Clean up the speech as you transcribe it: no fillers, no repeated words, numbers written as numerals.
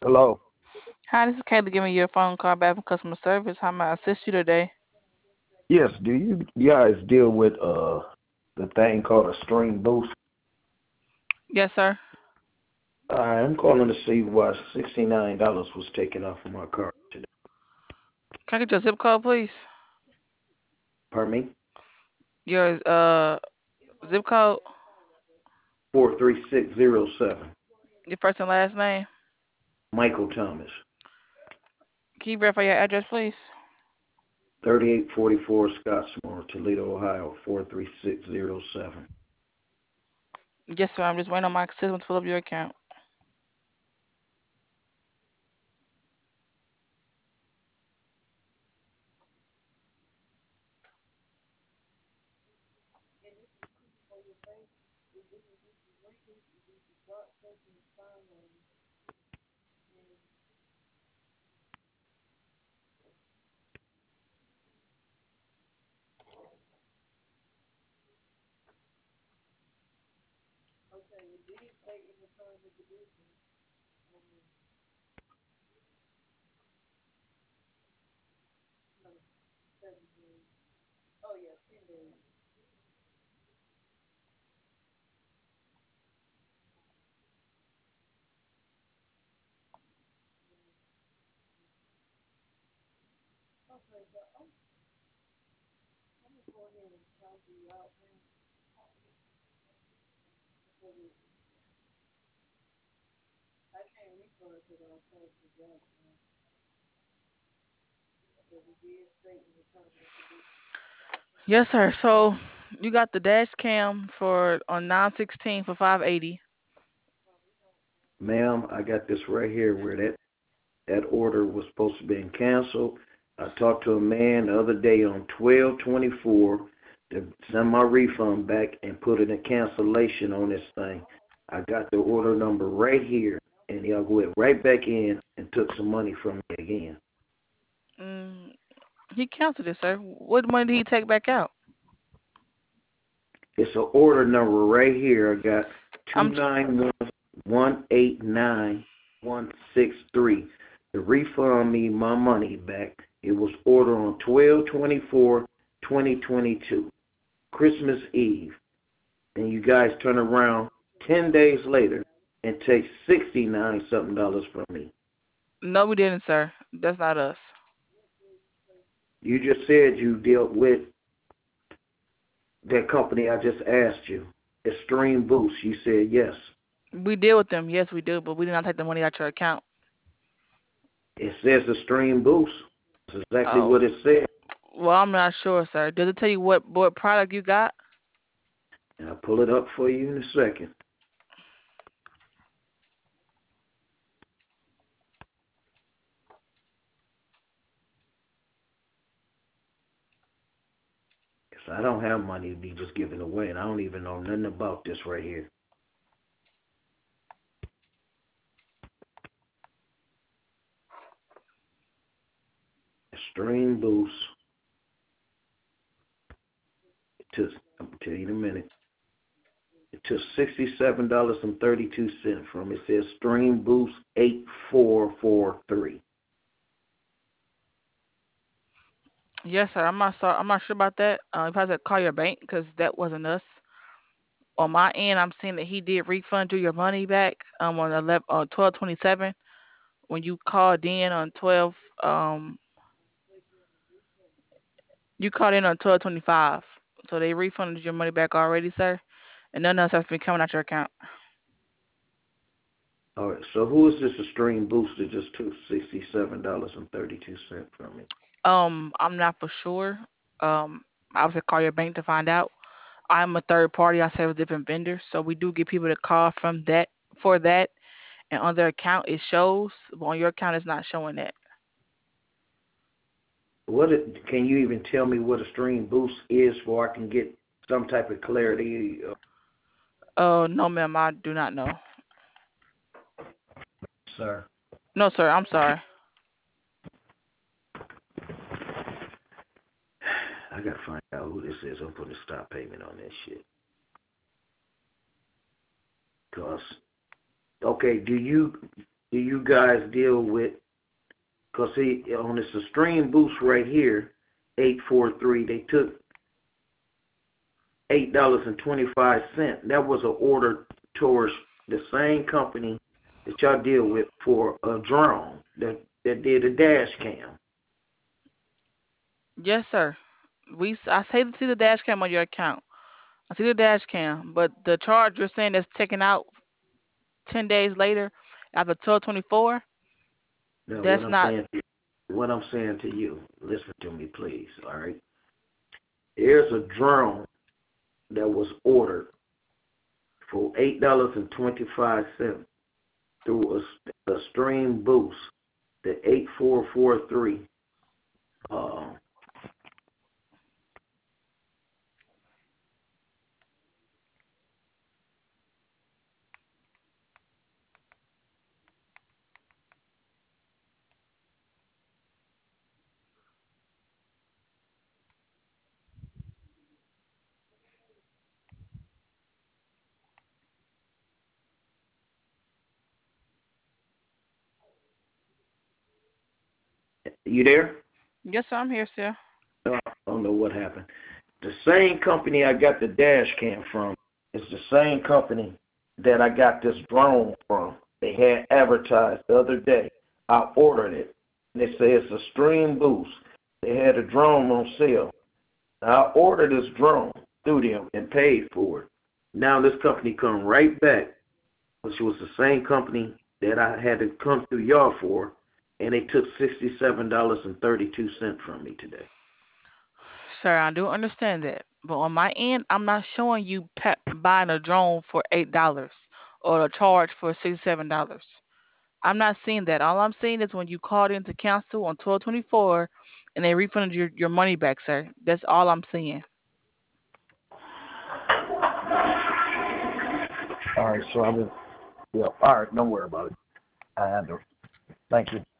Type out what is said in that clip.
Hello. Hi, this is Kayla giving you a phone call back from customer service. How may I assist you today? Yes, do you guys deal with the thing called a stream boost? Yes, sir. I'm calling to see why $69 was taken off of my card today. Can I get your zip code, please? Pardon me? Your zip code, 43607. your first and last name. Michael Thomas. Can you verify your address, please? 3844 Scottsmore, Toledo, Ohio, 43607. Yes, sir. I'm just waiting on my system to pull up your account. Yes, sir. So you got the dash cam for on 916 for 580. Ma'am, I got this right here where that order was supposed to be canceled. I talked to a man the other day on 12/24 to send my refund back and put in a cancellation on this thing. I got the order number right here, and y'all went right back in and took some money from me again. Mm, he canceled it, sir. What money did he take back out? It's an order number right here. I got two I'm t- nine one eight nine 163 to refund me my money back. It was ordered on 12/24/2022, Christmas Eve, and you guys turn around 10 days later and take 69 something dollars from me. no, we didn't, sir. That's not us. You just said you dealt with that company I just asked you, Extreme Boost. You said yes. We deal with them. Yes, we do, but we did not take the money out your account. It says Extreme Boost. That's exactly Oh, what it said. well, I'm not sure, sir. Does it tell you what product you got? And I'll pull it up for you in a second. Because I don't have money to be just giving away, and I don't even know nothing about this right here. Extreme Boost. It took, I'm going to tell you in a minute. It took $67.32 from it. It says Stream Boost 8443. Yes, sir. I'm not sorry. I'm not sure about that. You probably have to call your bank because that wasn't us. On my end, I'm seeing that he did refund you your money back on 12/27 when you called in on 12 you called in on 12/25. So they refunded your money back already, sir. And none else has been coming out your account. All right, so who is this Extreme Boost that just took $67.32 from me? I'm not for sure. I would say call your bank to find out. I'm a third party. I serve with different vendors, so we do get people to call from that for that. And on their account it shows, but on your account it's not showing that. Can you even tell me what a Extreme Boost is so I can get some type of clarity? No, ma'am, I do not know. Sir. No, sir, I'm sorry. I gotta find out who this is. I'm putting a stop payment on this shit. Cause okay, do you do you guys deal with? Because see, on this Extreme Boost right here, 843, they took $8.25. That was an order towards the same company that y'all deal with for a drone that did a dash cam. Yes, sir. I say to see the dash cam on your account. I see the dash cam, but the charge you're saying that's taken out 10 days later after 12/24, Now, that's not. what I'm saying to you, listen to me, please. All right, there's a drone that was ordered for $8.25 through a Stream Boost, the 8443. Uh, you there? Yes, sir, I'm here, sir. I don't know what happened. The same company I got the dash cam from is the same company that I got this drone from. They had advertised the other day. I ordered it. They say it's a Stream Boost. They had a drone on sale. I ordered this drone through them and paid for it. Now this company come right back, which was the same company that I had to come through y'all for, and they took $67.32 from me today. Sir, I do understand that, but on my end, I'm not showing you buying a drone for $8 or a charge for $67. I'm not seeing that. All I'm seeing is when you called in to cancel on 12/24, and they refunded your money back, sir. That's all I'm seeing. All right, so I'm yeah. All right, don't worry about it. I handle. Thank you.